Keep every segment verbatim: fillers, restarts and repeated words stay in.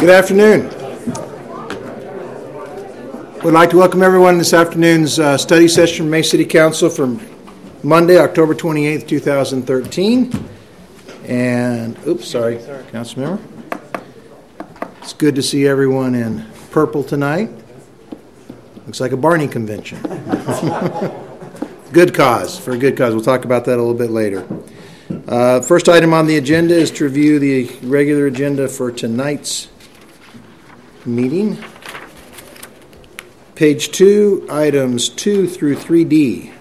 Good afternoon. We'd like to welcome everyone to this afternoon's uh, study session from Mesa City Council from Monday, October twenty-eighth, two thousand thirteen. And, oops, sorry, council member. It's good to see everyone in purple tonight. Looks like a Barney convention. Good cause, for a good cause. We'll talk about that a little bit later. Uh, first item on the agenda is to review the regular agenda for tonight's meeting. Page two, items two through three D.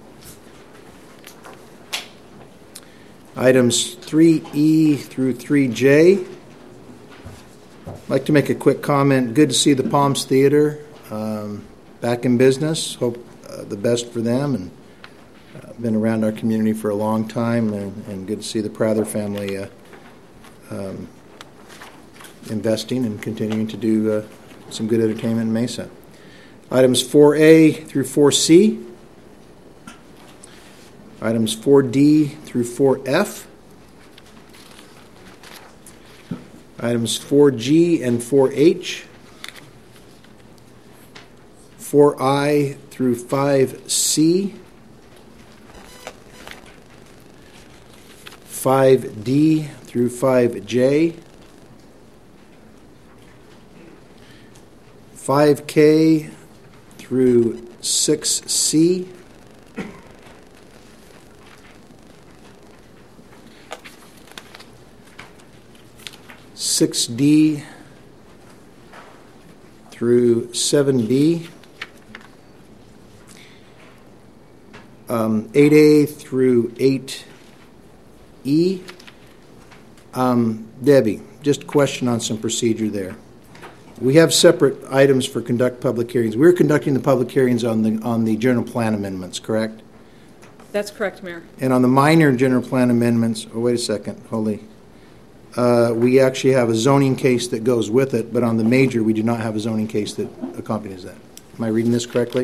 Items three E through three J. I'd like to make a quick comment. Good to see the Palms Theater um, back in business. Hope uh, the best for them, and uh, been around our community for a long time, and, and good to see the Prather family uh, um, investing and continuing to do uh, some good entertainment in Mesa. Items four A through four C. Items four D through four F. Items four G and four H. four I through five C. five D through five J. five K through six C. six D through seven B. Um, eight A through eight E. Um, Debbie, just a question on some procedure there. We have separate items for conduct public hearings. We're conducting the public hearings on the on the general plan amendments, correct? That's correct, Mayor. And on the minor general plan amendments, oh, wait a second, holy. Uh, we actually have a zoning case that goes with it, but on the major, we do not have a zoning case that accompanies that. Am I reading this correctly?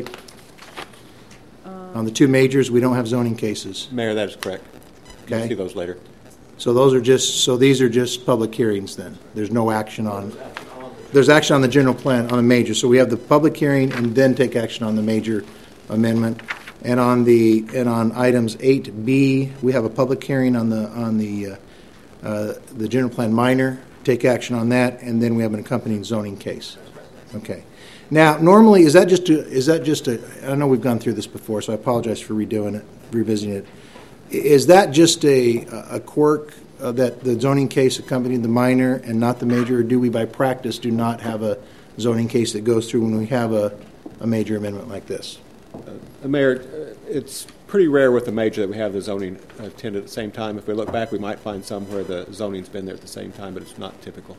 Um, on the two majors, we don't have zoning cases. Mayor, that is correct. Okay. You'll see those later. So those are just, so these are just public hearings then. There's no action on, there's action on the general plan on the major. So we have the public hearing and then take action on the major amendment. And on the, and on items eight B, we have a public hearing on the, on the, uh, Uh, the general plan minor, take action on that, and then we have an accompanying zoning case. Okay. Now, normally, is that just a, is that just a, I know we've gone through this before, so I apologize for redoing it, revisiting it. Is that just a, a quirk uh, that the zoning case accompanied the minor and not the major, or do we, by practice, do not have a zoning case that goes through when we have a, a major amendment like this? Uh, Mayor, it's pretty rare with the major that we have the zoning attended at the same time. If we look back, we might find some where the zoning's been there at the same time, but it's not typical.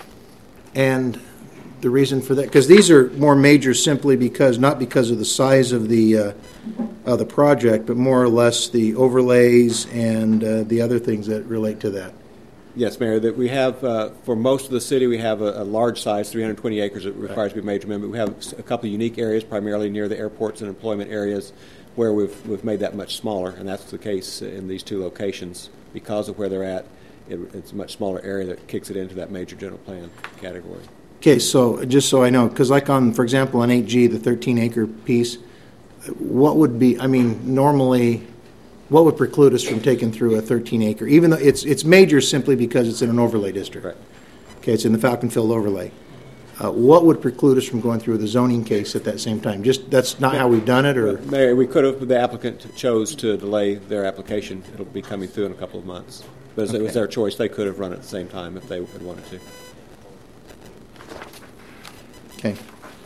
And the reason for that, because these are more major simply because, not because of the size of the uh, of the project, but more or less the overlays and uh, the other things that relate to that. Yes, Mayor, that we have, uh, for most of the city, we have a, a large size, three hundred twenty acres that requires right. to be a major amendment. We have a couple of unique areas, primarily near the airports and employment areas, where we've we've made that much smaller, and that's the case in these two locations. Because of where they're at, it, it's a much smaller area that kicks it into that major general plan category. Okay, so just so I know, because like on, for example, on eight G, the thirteen acre piece, what would be, I mean, normally, what would preclude us from taking through a thirteen acre, even though it's it's major simply because it's in an overlay district? Right. Okay, it's in the Falcon Field overlay. Uh, what would preclude us from going through the zoning case at that same time? Just that's not how we've done it, or Mayor, we could have. But the applicant chose to delay their application. It'll be coming through in a couple of months. But as okay. it was their choice, they could have run it at the same time if they had wanted to. Okay.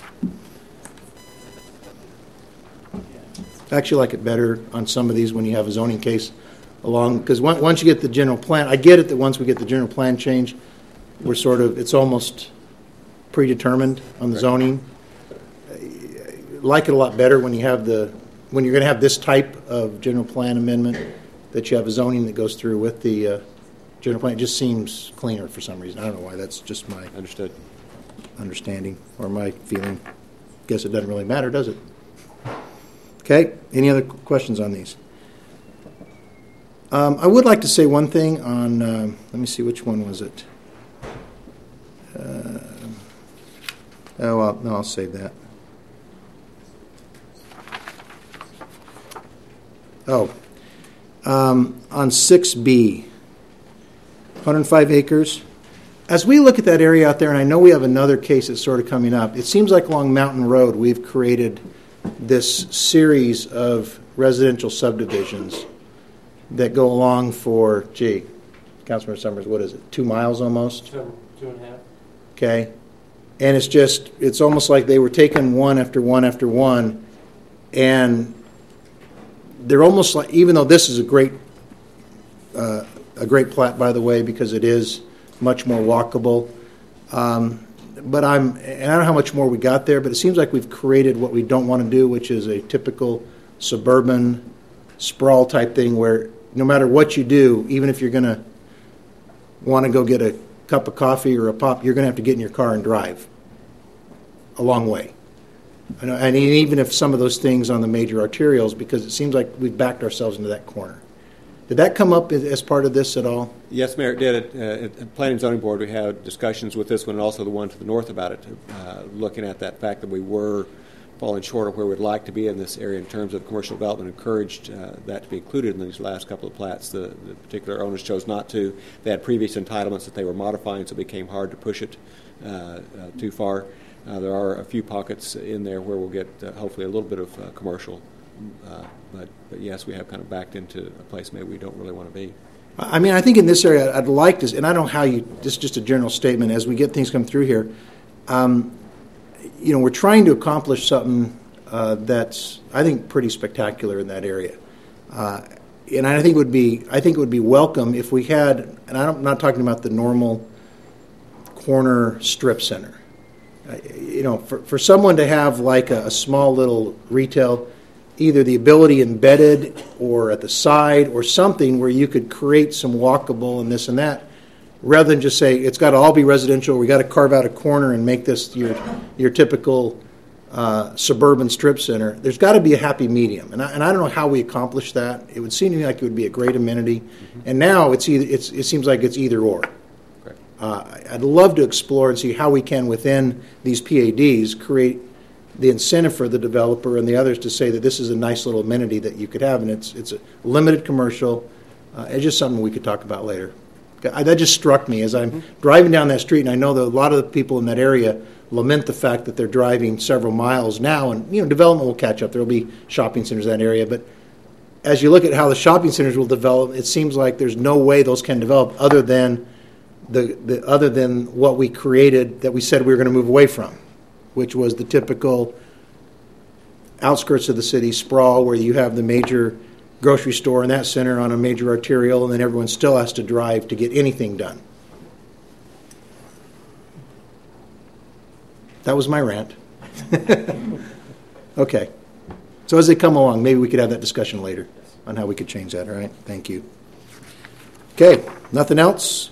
I actually like it better on some of these when you have a zoning case along, because once you get the general plan, I get it that once we get the general plan change, we're sort of, it's almost predetermined on the right. zoning. I like it a lot better when you have the, when you're going to have this type of general plan amendment, that you have a zoning that goes through with the uh, general plan. It just seems cleaner for some reason. I don't know why. That's just my understood understanding or my feeling. Guess it doesn't really matter, does it? Okay. Any other questions on these? Um, I would like to say one thing on, uh, let me see, which one was it? Uh, Oh, well, no, I'll save that. Oh, um, on six B, one hundred five acres. As we look at that area out there, and I know we have another case that's sort of coming up, it seems like along Mountain Road we've created this series of residential subdivisions that go along for, gee, Councilmember Summers, what is it, two miles almost? Two, two and a half. Okay. And it's just, it's almost like they were taking one after one after one, and they're almost like, even though this is a great, uh, a great plat, by the way, because it is much more walkable. Um, but I'm, and I don't know how much more we got there, but it seems like we've created what we don't want to do, which is a typical suburban sprawl type thing where no matter what you do, even if you're going to want to go get a cup of coffee or a pop, you're going to have to get in your car and drive a long way. And, and even if some of those things on the major arterials, because it seems like we've backed ourselves into that corner. Did that come up as part of this at all? Yes, Mayor, it did. At, uh, at the Planning and Zoning Board, we had discussions with this one and also the one to the north about it, uh, looking at that fact that we were falling short of where we'd like to be in this area in terms of commercial development, encouraged uh, that to be included in these last couple of plats. The, the particular owners chose not to. They had previous entitlements that they were modifying, so it became hard to push it uh, uh, too far. Uh, there are a few pockets in there where we'll get uh, hopefully a little bit of uh, commercial, uh, but, but yes, we have kind of backed into a place maybe we don't really want to be. I mean, I think in this area, I'd like to, and I don't know how you, this is just a general statement, as we get things come through here, um, you know, we're trying to accomplish something uh, that's, I think, pretty spectacular in that area. Uh, and I think it would be, I think it would be welcome if we had, and I'm not talking about the normal corner strip center. Uh, you know, for, for someone to have like a, a small little retail, either the ability embedded or at the side or something where you could create some walkable and this and that, rather than just say it's got to all be residential, we got to carve out a corner and make this your your typical uh, suburban strip center. There's got to be a happy medium, and I, and I don't know how we accomplish that. It would seem to me like it would be a great amenity, mm-hmm. and now it's either it's it seems like it's either or. Uh, I'd love to explore and see how we can, within these P A Ds, create the incentive for the developer and the others to say that this is a nice little amenity that you could have, and it's it's a limited commercial. Uh, it's just something we could talk about later. I, that just struck me as I'm mm-hmm. driving down that street, and I know that a lot of the people in that area lament the fact that they're driving several miles now, and you know development will catch up. There will be shopping centers in that area, but as you look at how the shopping centers will develop, it seems like there's no way those can develop other than The, the other than what we created that we said we were going to move away from, which was the typical outskirts of the city sprawl where you have the major grocery store in that center on a major arterial, and then everyone still has to drive to get anything done. That was my rant. Okay. So as they come along, maybe we could have that discussion later on how we could change that, all right? Thank you. Okay, nothing else?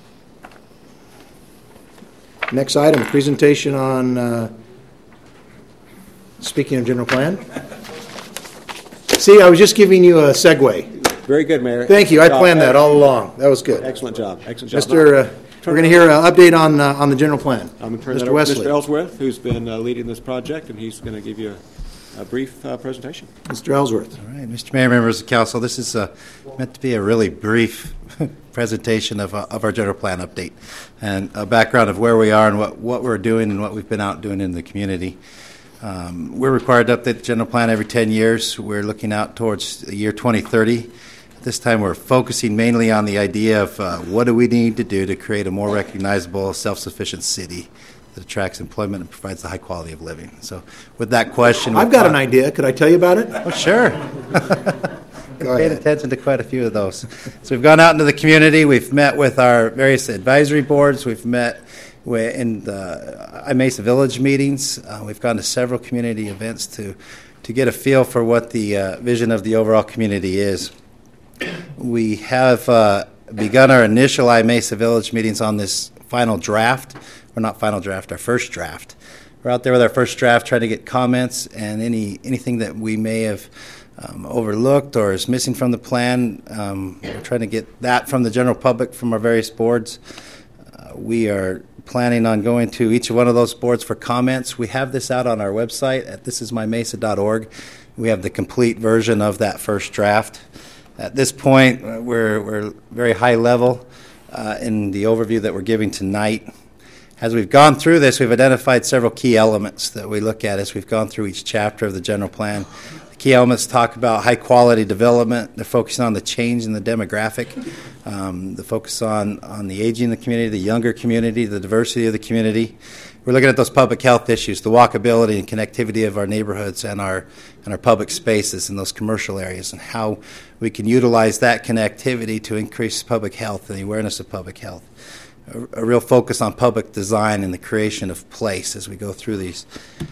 Next item, presentation on, uh, speaking of general plan. See, I was just giving you a segue. Very good, Mayor. Thank you. I planned that all along. That was good. Excellent job. Excellent job. Mister Uh, we're going to hear an update on uh, on the general plan. I'm going to turn Mister that over Wesley. to Mister Ellsworth, who's been uh, leading this project, and he's going to give you a, a brief uh, presentation. Mister Ellsworth. All right, Mister Mayor, members of council, this is uh, meant to be a really brief presentation of, uh, of our general plan update and a background of where we are and what, what we're doing and what we've been out doing in the community. Um, we're required to update the general plan every ten years. We're looking out towards the year twenty thirty. At this time, we're focusing mainly on the idea of uh, what do we need to do to create a more recognizable, self-sufficient city that attracts employment and provides the high quality of living. So with that question... I've got an idea. Could I tell you about it? Oh, sure. Go paid ahead. attention to quite a few of those. So we've gone out into the community. We've met with our various advisory boards. We've met with, in the IMESA Village meetings. Uh, we've gone to several community events to, to get a feel for what the uh, vision of the overall community is. We have uh, begun our initial IMESA Village meetings on this final draft. Or not final draft, our first draft. We're out there with our first draft trying to get comments and any anything that we may have Um, overlooked or is missing from the plan. Um, we're trying to get that from the general public, from our various boards. Uh, we are planning on going to each one of those boards for comments. We have this out on our website at this is my mesa dot org. We have the complete version of that first draft. At this point, uh, we're, we're very high level uh, in the overview that we're giving tonight. As we've gone through this, we've identified several key elements that we look at as we've gone through each chapter of the general plan. The key elements talk about high-quality development. They're focusing on the change in the demographic, um, the focus on, on the aging of the community, the younger community, the diversity of the community. We're looking at those public health issues, the walkability and connectivity of our neighborhoods and our and our public spaces in those commercial areas, and how we can utilize that connectivity to increase public health and the awareness of public health. A, a real focus on public design and the creation of place as we go through these.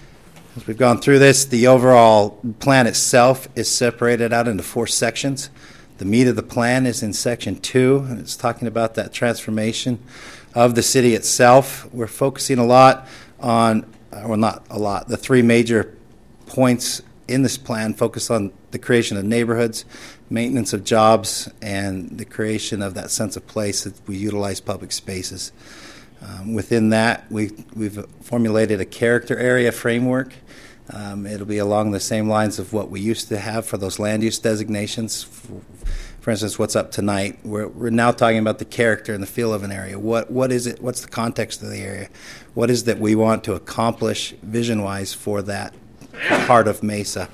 As we've gone through this, the overall plan itself is separated out into four sections. The meat of the plan is in section two, and it's talking about that transformation of the city itself. We're focusing a lot on, well, not a lot, the three major points in this plan focus on the creation of neighborhoods, maintenance of jobs, and the creation of that sense of place that we utilize public spaces. Um, within that, we, we've formulated a character area framework. Um, it'll be along the same lines of what we used to have for those land use designations. For, for instance, what's up tonight, we're, we're now talking about the character and the feel of an area. What What is it? What's the context of the area? What is that we want to accomplish vision-wise for that part of Mesa?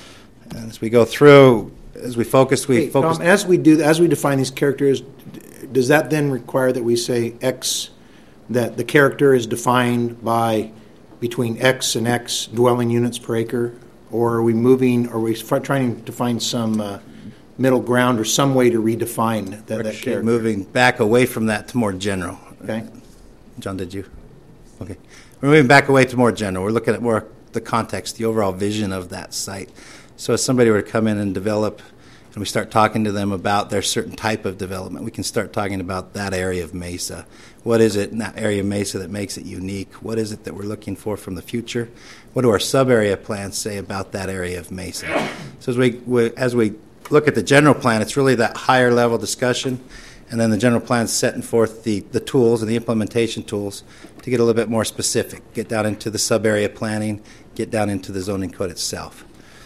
And as we go through, as we focus, we Hey, focus. Tom, as we do, as we define these characters, does that then require that we say X, that the character is defined by between X and X dwelling units per acre, or are we moving? Are we f- trying to find some uh, middle ground or some way to redefine that, that character? Moving back away from that to more general. Okay. John, did you? Okay. We're moving back away to more general. We're looking at more the context, the overall vision of that site. So if somebody were to come in and develop, and we start talking to them about their certain type of development, we can start talking about that area of Mesa. What is it in that area of Mesa that makes it unique? What is it that we're looking for from the future? What do our sub-area plans say about that area of Mesa? So as we, we as we look at the general plan, it's really that higher level discussion, and then the general plan is setting forth the, the tools and the implementation tools to get a little bit more specific, get down into the sub-area planning, get down into the zoning code itself.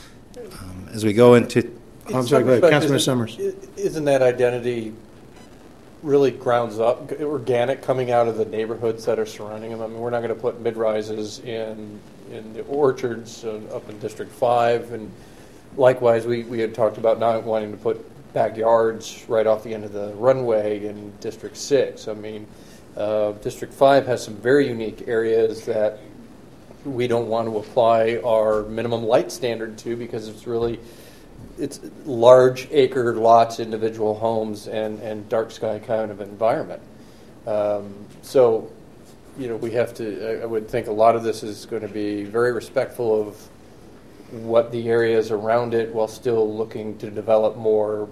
Um, as we go into... I'm sorry, go ahead. Councilman Summers. Isn't that identity really grounds up, organic, coming out of the neighborhoods that are surrounding them? I mean, we're not going to put mid-rises in in the orchards uh, up in District five, and likewise, we, we had talked about not wanting to put backyards right off the end of the runway in District six. I mean, uh, District five has some very unique areas that we don't want to apply our minimum light standard to, because it's really it's large acre lots, individual homes, and, and dark sky kind of environment. Um, so, you know, we have to, I would think a lot of this is going to be very respectful of what the areas around it, while still looking to develop more,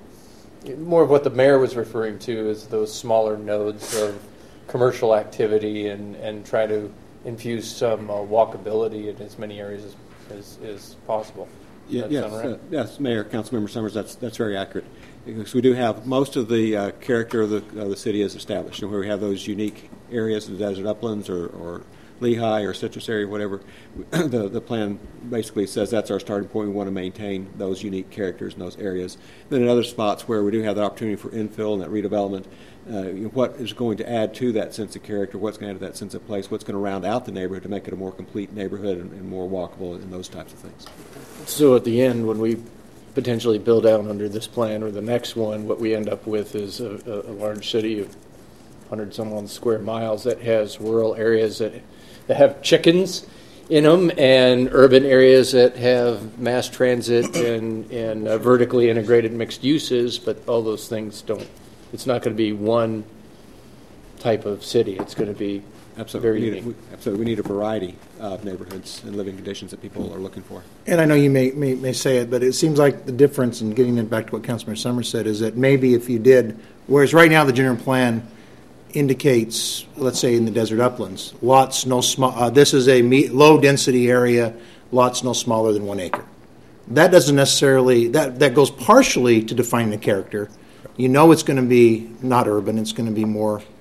more of what the mayor was referring to as those smaller nodes of commercial activity, and, and try to infuse some uh, walkability in as many areas as, as, as possible. Yeah, yes, right? uh, yes, Mayor, Councilmember Summers, that's that's very accurate. Because we do have most of the uh, character of the of the city is established, and where we have those unique areas, the desert uplands or, or Lehigh or Citrus area, whatever. the the plan basically says that's our starting point. We want to maintain those unique characters in those areas. Then in other spots where we do have the opportunity for infill and that redevelopment, uh, you know, what is going to add to that sense of character? What's going to add to that sense of place? What's going to round out the neighborhood to make it a more complete neighborhood and, and more walkable and those types of things? So at the end, when we potentially build out under this plan or the next one, what we end up with is a, a, a large city of one hundred some odd square miles that has rural areas that, that have chickens in them, and urban areas that have mass transit and, and uh, vertically integrated mixed uses, but all those things don't, it's not going to be one type of city. It's going to be Absolutely. very we unique. need a, we, absolutely. We need a variety of neighborhoods and living conditions that people are looking for. And I know you may, may may say it, but it seems like the difference in getting it back to what Councilmember Summers said is that maybe if you did, whereas right now the general plan indicates, let's say in the desert uplands, lots no small. Uh, this is a me- low density area, lots no smaller than one acre. That doesn't necessarily that that goes partially to defining the character. You know, it's going to be not urban; it's going to be more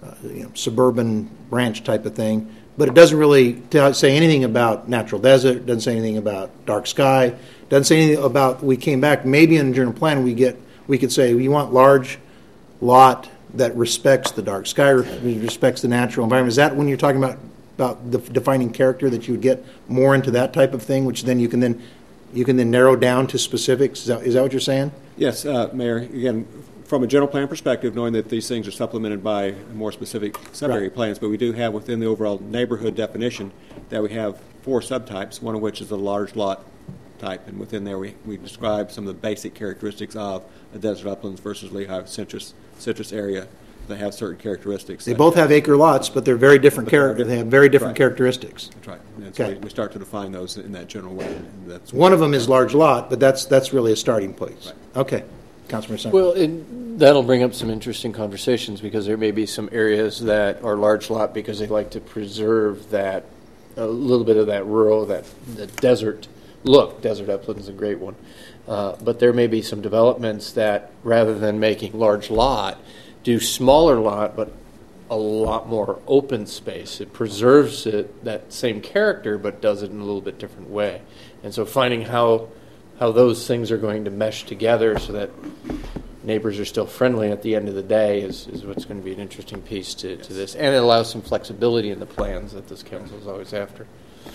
uh, you know, suburban ranch type of thing. But it doesn't really tell, say anything about natural desert, doesn't say anything about dark sky, doesn't say anything about, we came back, maybe in the general plan we get, we could say, we want large lot that respects the dark sky, respects the natural environment. Is that when you're talking about, about the defining character, that you would get more into that type of thing, which then you can then, you can then narrow down to specifics? Is that, is that what you're saying? Yes, uh, Mayor. Again, from a general plan perspective, knowing that these things are supplemented by more specific sub-area Right. plans, but we do have within the overall neighborhood definition that we have four subtypes, one of which is a large lot type, and within there we, we describe some of the basic characteristics of a desert uplands versus Lehigh citrus citrus area. They have certain characteristics. They both have acre lots, but they're very different But they're character. different. They have very different Right. characteristics. That's right. And so Okay. we, we start to define those in that general way. And that's One of them is large lot, but that's that's really a starting place. Right. Okay, Councilmember Summer. Well, and that'll bring up some interesting conversations because there may be some areas that are large lot because they like to preserve that, a little bit of that rural, that the desert look. Desert upland is a great one. Uh, but there may be some developments that, rather than making large lot, do smaller lot, but a lot more open space. It preserves it, that same character, but does it in a little bit different way. And so finding how how those things are going to mesh together so that neighbors are still friendly at the end of the day is, is what's going to be an interesting piece to, to this. And it allows some flexibility in the plans that this council is always after.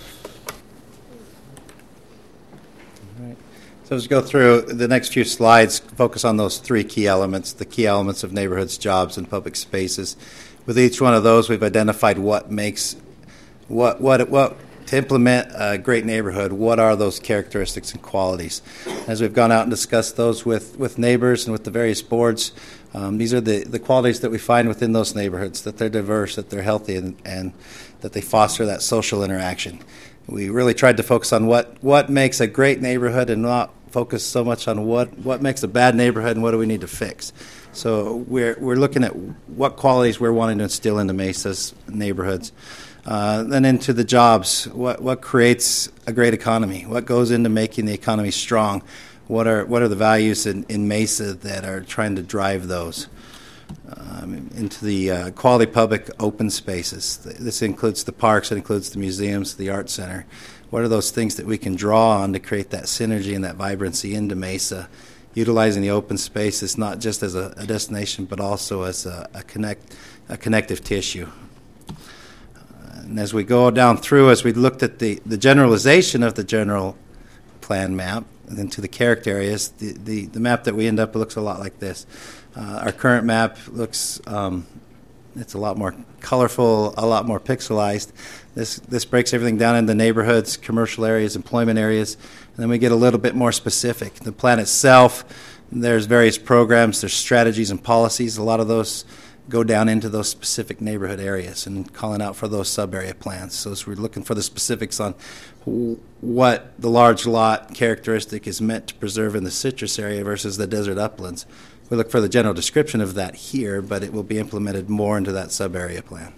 So as we go through the next few slides, focus on those three key elements, the key elements of neighborhoods, jobs, and public spaces. With each one of those, we've identified what makes, what, what, what, to implement a great neighborhood, what are those characteristics and qualities? As we've gone out and discussed those with, with neighbors and with the various boards, um, these are the, the qualities that we find within those neighborhoods, that they're diverse, that they're healthy, and, and that they foster that social interaction. We really tried to focus on what, what makes a great neighborhood and not focus so much on what, what makes a bad neighborhood and what do we need to fix. So we're, we're looking at what qualities we're wanting to instill into Mesa's neighborhoods. Uh, then into the jobs, what, what creates a great economy? What goes into making the economy strong? What are, what are the values in, in Mesa that are trying to drive those? Um, into the uh, quality public open spaces. This includes the parks, it includes the museums, the art center. What are those things that we can draw on to create that synergy and that vibrancy into Mesa, utilizing the open spaces not just as a, a destination but also as a, a connect a connective tissue. Uh, and as we go down through, as we looked at the, the generalization of the general plan map and into the character areas, the, the, the map that we end up with looks a lot like this. Uh, our current map looks, um, it's a lot more colorful, a lot more pixelized. This this breaks everything down into neighborhoods, commercial areas, employment areas, and then we get a little bit more specific. The plan itself, there's various programs, there's strategies and policies. A lot of those go down into those specific neighborhood areas and calling out for those sub-area plans. So as we're looking for the specifics on what the large lot characteristic is meant to preserve in the citrus area versus the desert uplands, we look for the general description of that here, but it will be implemented more into that sub-area plan.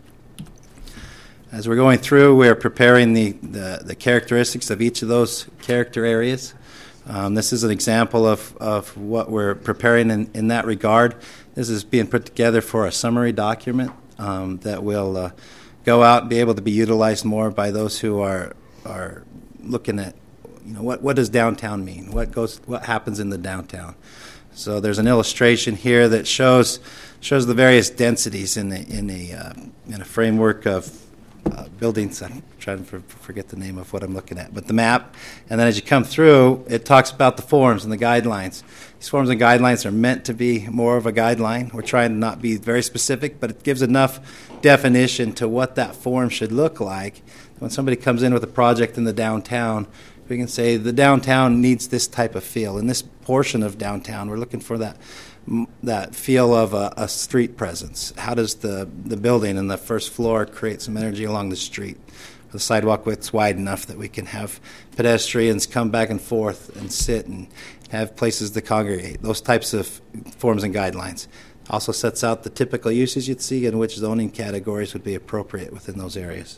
As we're going through, we're preparing the, the, the characteristics of each of those character areas. Um, this is an example of, of what we're preparing in, in that regard. This is being put together for a summary document um, that will uh, go out and be able to be utilized more by those who are are looking at, you know, what, what does downtown mean? What goes, what happens in the downtown? So there's an illustration here that shows shows the various densities in a, in a uh, in a framework of uh, buildings. I'm trying to for, forget the name of what I'm looking at, but the map. And then as you come through, it talks about the forms and the guidelines. These forms and guidelines are meant to be more of a guideline. We're trying to not be very specific, but it gives enough definition to what that form should look like. When somebody comes in with a project in the downtown, we can say the downtown needs this type of feel. In this portion of downtown, we're looking for that that feel of a, a street presence. How does the, the building and the first floor create some energy along the street? The sidewalk width's wide enough that we can have pedestrians come back and forth and sit and have places to congregate. Those types of forms and guidelines. Also sets out the typical uses you'd see and which zoning categories would be appropriate within those areas.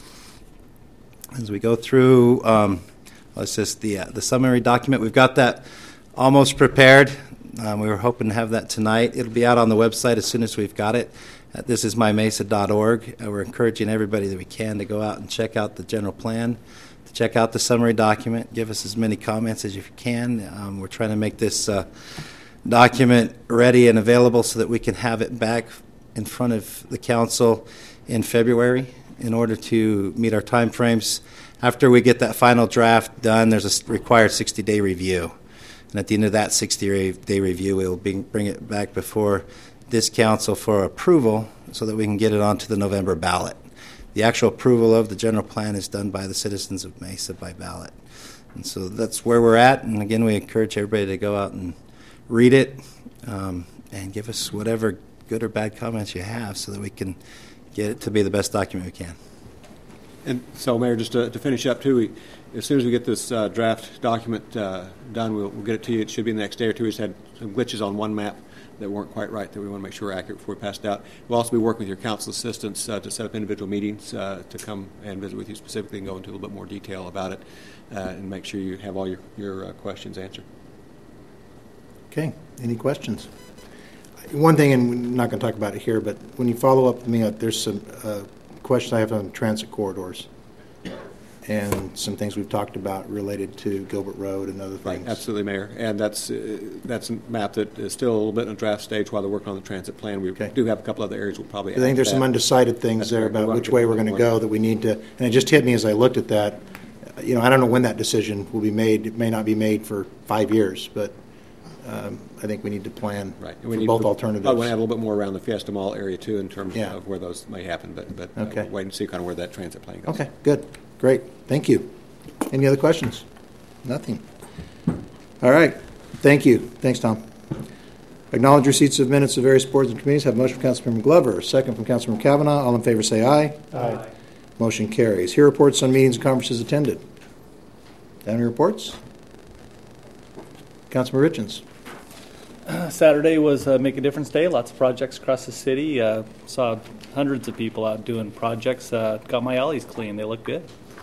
As we go through, um, it's just the uh, the summary document. We've got that almost prepared. Um, we were hoping to have that tonight. It'll be out on the website as soon as we've got it. Uh, this is my mesa dot org. Uh, we're encouraging everybody that we can to go out and check out the general plan, to check out the summary document, give us as many comments as you can. Um, we're trying to make this uh, document ready and available so that we can have it back in front of the council in February in order to meet our time frames. After we get that final draft done, there's a required sixty-day review. And at the end of that sixty-day review, we'll be, bring it back before this council for approval so that we can get it onto the November ballot. The actual approval of the general plan is done by the citizens of Mesa by ballot. And so that's where we're at. And again, we encourage everybody to go out and read it um, and give us whatever good or bad comments you have so that we can get it to be the best document we can. And so, Mayor, just to, to finish up, too, we, as soon as we get this uh, draft document uh, done, we'll, we'll get it to you. It should be in the next day or two. We just had some glitches on one map that weren't quite right that we want to make sure are accurate before we pass it out. We'll also be working with your council assistants uh, to set up individual meetings uh, to come and visit with you specifically and go into a little bit more detail about it uh, and make sure you have all your, your uh, questions answered. Okay, any questions? One thing, and we're not going to talk about it here, but when you follow up with me, uh, there's some uh, questions I have on transit corridors and some things we've talked about related to Gilbert Road and other things. Right, absolutely, Mayor. And that's uh, that's a map that is still a little bit in the draft stage while they're working on the transit plan. We Okay. do have a couple other areas we'll probably I think there's add some that. undecided things That's there correct. about We'll which have way to we're get going to more. go that we need to, and it just hit me as I looked at that. You know, I don't know when that decision will be made. It may not be made for five years, but um, I think we need to plan Right. And for we need both to- alternatives. I want to add a little bit more around the Fiesta Mall area, too, in terms Yeah. of where those may happen. But, but Okay. uh, we'll wait and see kind of where that transit plan goes. Okay, good, great, thank you. Any other questions? Nothing. All right, thank you. Thanks, Tom. Acknowledge receipts of minutes of various boards and committees. Have a motion from Councilmember Glover, second from Councilmember Kavanaugh. All in favor say aye. Aye. Motion carries. Here reports on meetings and conferences attended. Down here reports. Councilmember Richens. Saturday was uh, Make a Difference Day. Lots of projects across the city. Uh, saw hundreds of people out doing projects. Uh, got my alleys clean. They look good.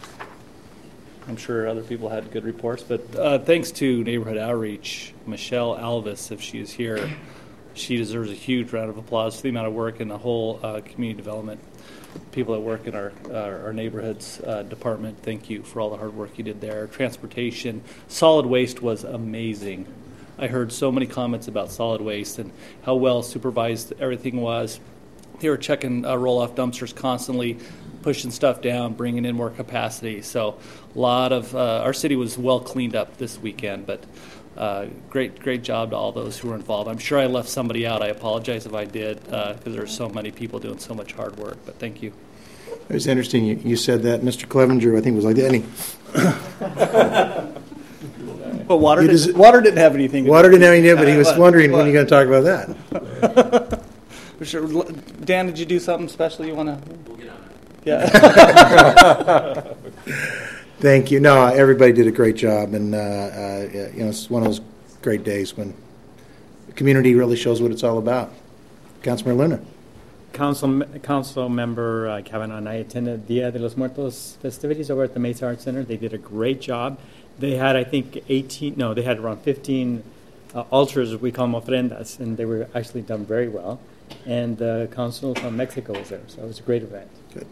I'm sure other people had good reports. But uh, thanks to Neighborhood Outreach, Michelle Alvis, if she is here, she deserves a huge round of applause for the amount of work and the whole uh, community development people that work in our uh, our neighborhoods uh, department. Thank you for all the hard work you did there. Transportation, solid waste was amazing. I heard so many comments about solid waste and how well supervised everything was. They were checking uh, roll-off dumpsters constantly, pushing stuff down, bringing in more capacity. So a lot of uh, our city was well cleaned up this weekend, but uh, great, great job to all those who were involved. I'm sure I left somebody out. I apologize if I did, because uh, there are so many people doing so much hard work, but thank you. It was interesting you, you said that. Mister Clevenger, I think, was like that. And he, But water, It didn't, is- water didn't have anything to water do didn't have any idea, but he was What? wondering when What? you're going to talk about that. Sure. Dan, did you do something special you want to? We'll get on it. Yeah. Thank you. No, everybody did a great job, and uh, uh, you know, it's one of those great days when the community really shows what it's all about. Councilmember Luna. Council, Council Member uh, Kavanaugh and I attended Dia de los Muertos festivities over at the Mesa Arts Center. They did a great job. They had, I think, eighteen, no, they had around fifteen uh, altars, we call them ofrendas, and they were actually done very well. And the Council from Mexico was there, so it was a great event. Good.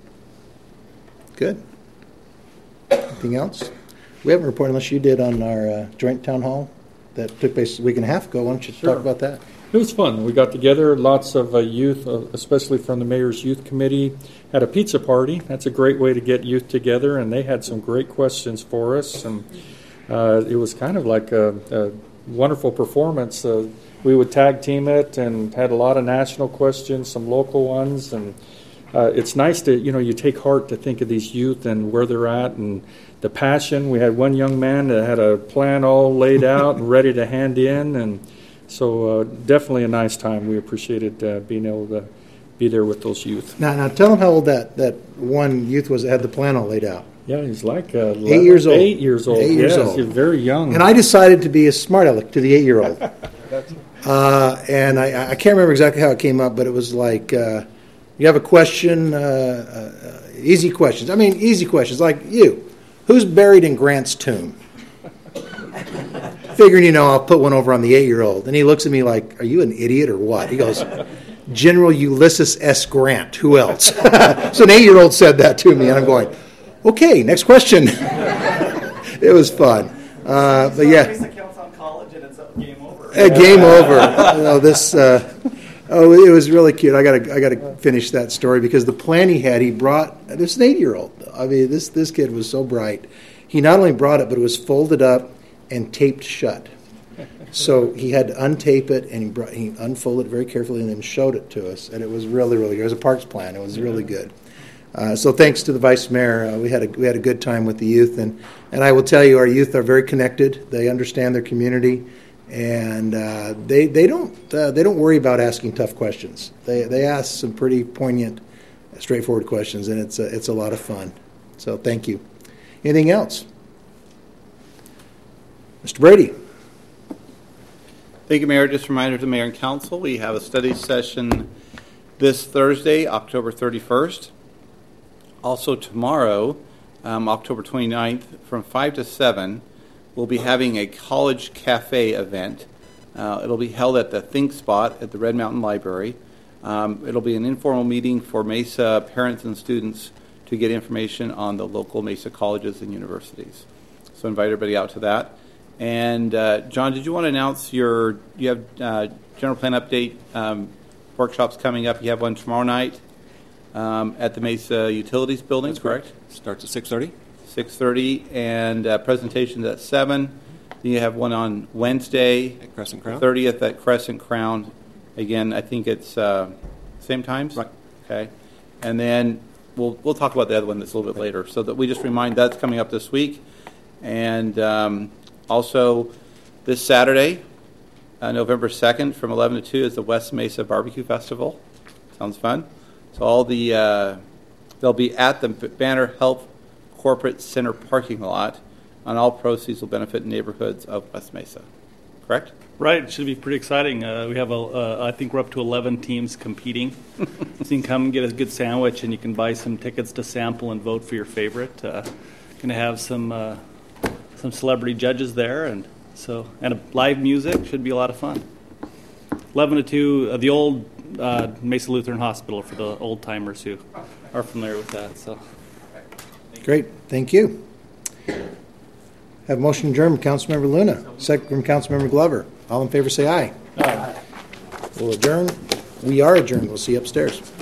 Good. Anything else? We haven't reported unless you did on our uh, joint town hall that took place a week and a half ago. Why don't you Sure. talk about that? It was fun. We got together, lots of uh, youth, uh, especially from the Mayor's Youth Committee, had a pizza party. That's a great way to get youth together, and they had some great questions for us. And uh, it was kind of like a, a wonderful performance. Uh, we would tag team it and had a lot of national questions, some local ones, and uh, it's nice to, you know, you take heart to think of these youth and where they're at and the passion. We had one young man that had a plan all laid out and ready to hand in, and so uh, definitely a nice time. We appreciated uh, being able to be there with those youth. Now, now tell them how old that, that one youth was that had the plan all laid out. Yeah, he's like uh, Eight years old. Eight years old. Eight years yes, old. He's very young. And I decided to be a smart aleck to the eight-year-old. uh, and I, I can't remember exactly how it came up, but it was like, uh, you have a question, uh, uh, easy questions. I mean, easy questions, like you. Who's buried in Grant's tomb? Figuring, you know, I'll put one over on the eight-year-old. And he looks at me like, are you an idiot or what? He goes, General Ulysses S. Grant. Who else? So an eight-year-old said that to me, and I'm going, okay, next question. It was fun. Uh, but yeah. Uh, game over. You know, this, uh, oh, it was really cute. I got to, I got to finish that story because the plan he had, he brought this an eight-year-old. I mean, this this kid was so bright. He not only brought it, but it was folded up and taped shut. So he had to untape it, and he brought, he unfolded it very carefully, and then showed it to us. And it was really, really good. It was a parks plan. It was really good. Uh, so thanks to the vice mayor, uh, we had a we had a good time with the youth, and and I will tell you, our youth are very connected. They understand their community. And uh, they they don't uh, they don't worry about asking tough questions. They they ask some pretty poignant, straightforward questions, and it's a, it's a lot of fun. So thank you. Anything else, Mister Brady? Thank you, Mayor. Just a reminder to the Mayor and Council, we have a study session this Thursday, October thirty-first. Also tomorrow, um, October twenty-ninth, from five to seven. We'll be having a college cafe event. Uh, it'll be held at the Think Spot at the Red Mountain Library. Um, it'll be an informal meeting for Mesa parents and students to get information on the local Mesa colleges and universities. So invite everybody out to that. And uh, John, did you want to announce your, you have uh, general plan update um, workshops coming up. You have one tomorrow night um, at the Mesa Utilities Building, That's correct? correct. Starts at six thirty. six thirty, and uh, presentations at seven. Then you have one on Wednesday, At Crescent Crown. thirtieth at Crescent Crown. Again, I think it's uh, same times? Right. Okay. And then we'll we'll talk about the other one that's a little bit later, so that we just remind that's coming up this week. And um, also this Saturday, uh, November second, from eleven to two is the West Mesa Barbecue Festival. Sounds fun. So all the, uh, they'll be at the Banner Health Corporate Center parking lot, and all proceeds will benefit neighborhoods of West Mesa. Correct? Right. It should be pretty exciting. Uh, we have, a, uh, I think we're up to eleven teams competing. So you can come and get a good sandwich, and you can buy some tickets to sample and vote for your favorite. Uh, going to have some uh, some celebrity judges there, and so and a live music. Should be a lot of fun. eleven to two, uh, the old uh, Mesa Lutheran Hospital for the old timers who are familiar with that. So. Great, thank you. Have a motion adjourned from Councilmember Luna, second from Councilmember Glover. All in favor say aye. Aye. We'll adjourn. We are adjourned. We'll see you upstairs.